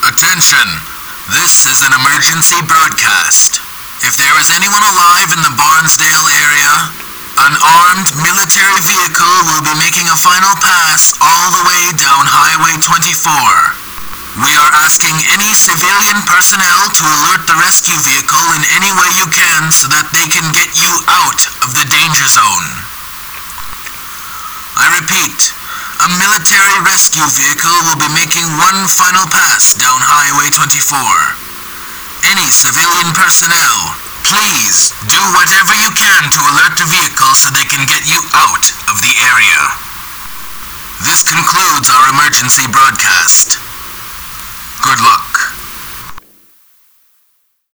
Attention! This is an emergency broadcast. If there is anyone alive in the Barnesdale area, an armed military vehicle will be making a final pass all the way down Highway 24. We are asking any civilian personnel to alert the rescue vehicle in any way you can so that they can get you out of the danger zone. I repeat, a military rescue vehicle will be making one final pass down Highway 24. Any civilian personnel, please do whatever you can to alert the vehicle so they can get you out of the area. This concludes our emergency broadcast.